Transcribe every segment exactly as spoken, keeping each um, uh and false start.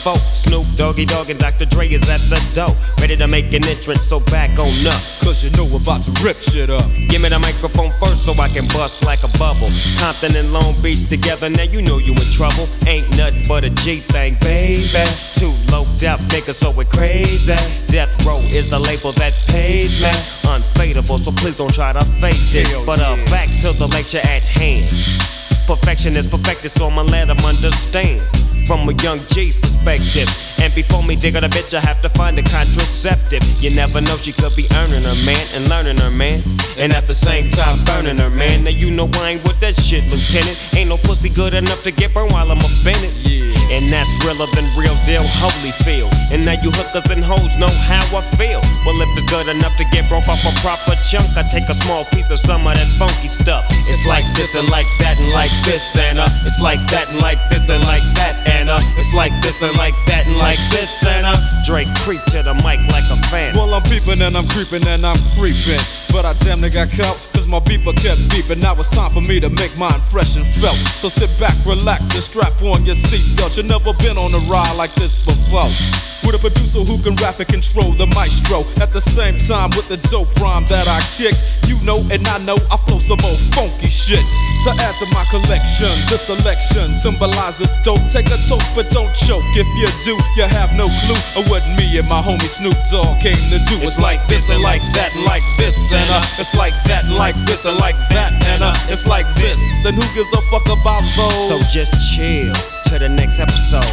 folk. Snoop Doggy Dogg and Doctor Dre is at the door, ready to make an entrance, so back on up. Cause you know we're about to rip shit up. Give me the microphone first so I can bust like a bubble. Compton and Long Beach together, now you know you in trouble. Ain't nothing but a G thing, baby. Two loped out niggas, so we're crazy. Death Row is the label that pays me. Unfadable, so please don't try to fake this. But uh, back to the lecture at hand. Perfection is perfected, so I'ma let them understand from a young G's perspective. And before me dig on a bitch, I have to find a contraceptive. You never know, she could be earning her man and learning her man, and at the same time burning her man. Now you know I ain't with that shit, Lieutenant. Ain't no pussy good enough to get burned while I'm offended. Yeah. And that's realer than real deal, Holyfield. And now you hookers and hoes know how I feel. Well, if it's good enough to get broke off a proper chunk, I take a small piece of some of that funky stuff. It's like this and like that and like this and uh, it's like that and like this and like that and uh, it's like this and like that and like this and uh, Drake creep to the mic like a fan. Well, I'm peeping and I'm creeping and I'm creeping, but I damn near got caught cause my beeper kept beeping. Now it's time for me to make my impression felt. So sit back, relax and strap on your seatbelt. You never been on a ride like this before, with a producer who can rap and control the maestro. At the same time with the dope rhyme that I kick, you know and I know I flow some old funky shit. To add to my collection, this selection symbolizes dope. Take a toke but don't choke. If you do, you have no clue of what me and my homie Snoop Dogg came to do. It's like this and like that and like this and uh, it's like that and like this and like that and uh, it's like this. And who gives a fuck about those? So just chill to the next episode.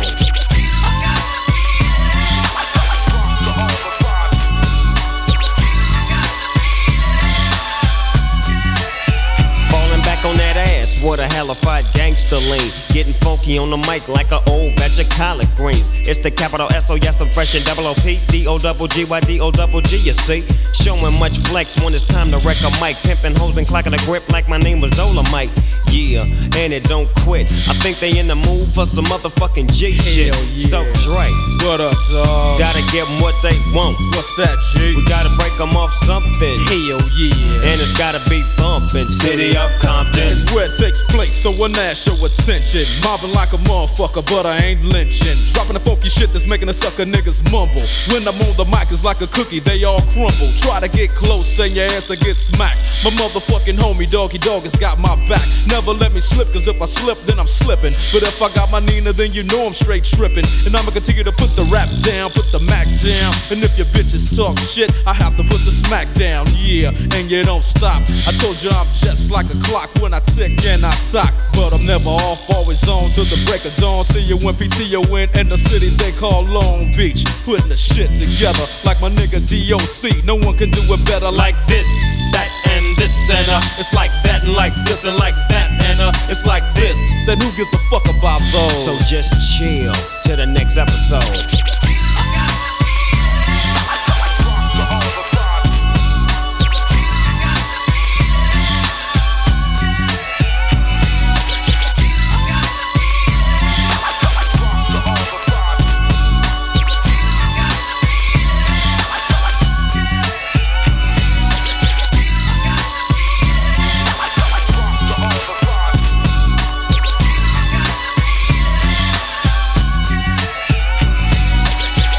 On that ass, what a hellified gangster lean. Getting funky on the mic like an old batch of collard greens. It's the capital S O, yes, I'm fresh and double O P. D O double G Y D O double G, you see. Showing much flex when it's time to wreck a mic. Pimping hoes and clocking a grip like my name was Dolomite. Yeah, and it don't quit. I think they in the mood for some motherfucking G shit. Yeah. So Dre, what up, dog? Gotta give them what they want. What's that, G? We gotta break them off something. Hell yeah. And it's gotta be bumpin'. City of Compton. It's where it takes place, so when that show attention. Mobbing like a motherfucker, but I ain't lynching. Dropping the funky shit that's making the sucker niggas mumble. When I'm on the mic, it's like a cookie, they all crumble. Try to get close and your ass will get smacked. My motherfucking homie Doggy Dogg has got my back. Never let me slip, cause if I slip, then I'm slipping. But if I got my Nina, then you know I'm straight tripping. And I'ma continue to put the rap down, put the Mac down. And if your bitches talk shit, I have to put the smack down. Yeah, and you don't stop. I told you I'm just like a clock when I tick and I talk. But I'm never off, always on till the break of dawn. See you when P T O in in the city they call Long Beach. Putting the shit together like my nigga D O C. No one can do it better like this, that, and this, and uh, it's like that, and like this, and like that, and uh, it's like this. Then who gives a fuck about those? So just chill to the next episode.